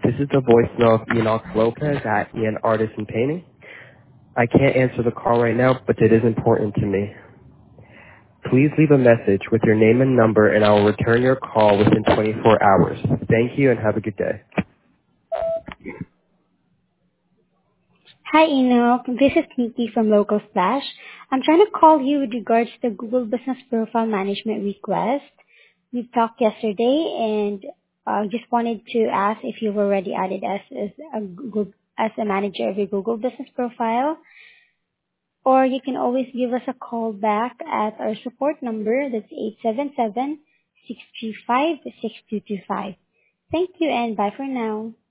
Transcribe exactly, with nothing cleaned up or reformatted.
This is the voicemail of Enoch Lopez at Ian Artisan Painting. I can't answer the call right now, but it is important to me. Please leave a message with your name and number, and I will return your call within twenty-four hours. Thank you, and have a good day. Hi, Enoch. This is Nikki from Local Flash. I'm trying to call you with regards to the Google Business Profile Management request. We talked yesterday, and I uh, just wanted to ask if you were already added as, as a Google, as a manager of your Google Business Profile, or you can always give us a call back at our support number. That's eight seven seven, six three five, six two two five. Thank you, and bye for now.